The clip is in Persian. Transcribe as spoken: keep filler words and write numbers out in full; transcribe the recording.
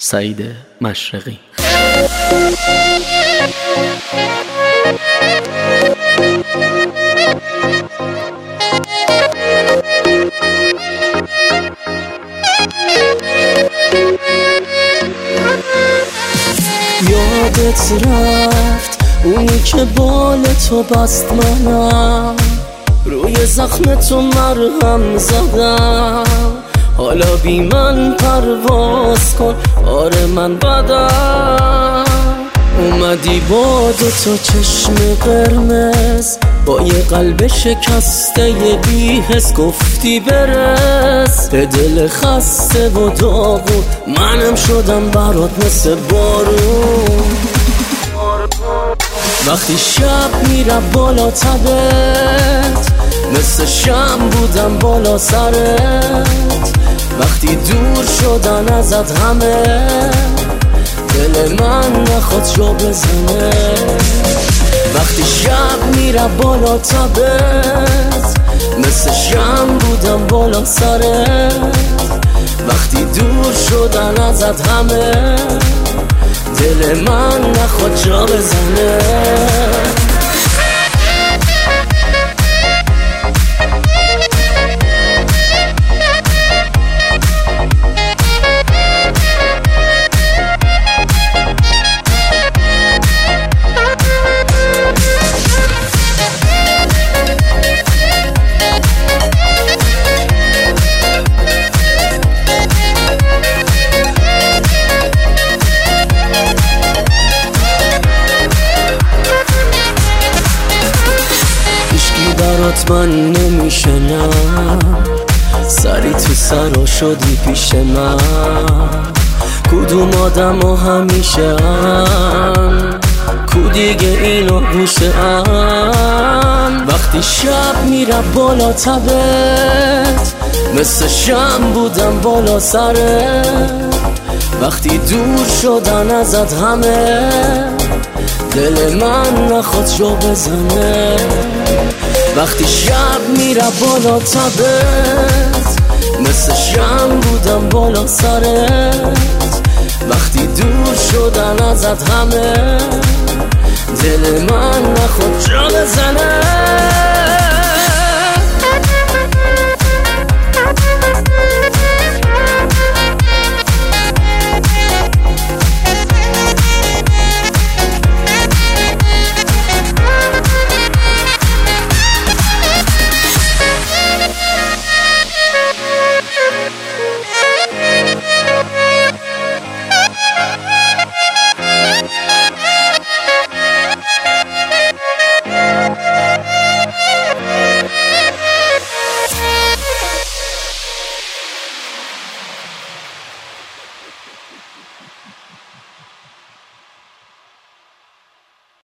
سعید مشرقی. یادت رفت اونی که بال تو بست منم، روی زخم تو مرهم زدم، حالا بی من پرواز کن، آره من بدم. اومدی با دو تا چشم قرمز، با یه قلب شکسته بی حس، گفتی برس به دل خسته و داغون، منم شدم برات مثل بارون. وقتی شب میرم بالا تبت، مثل شم بودم بالا سرت، وقتی دور شدن ازت همه، دل من نخواد جا بزنه. وقتی شب میرم بالا تبت، مثل شم بودم بالا سرت، وقتی دور شدن ازت همه، دل من نخواد جا بزنه. برات من نمیشنم، سری تو سرا شدی پیش من، کدوم آدم ها همیشه هم، کو دیگه اینو گوشه هم. وقتی شب میرم بالا تبت، مثل شم بودم بالا سرت، وقتی دور شدن ازت همه، دل من نخواد جا بزنه. وقتی شب میرم بالا تبت، مثل شم بودم بالا سرت، وقتی دور شدن ازت همه، دل من نخواد جا بزنه.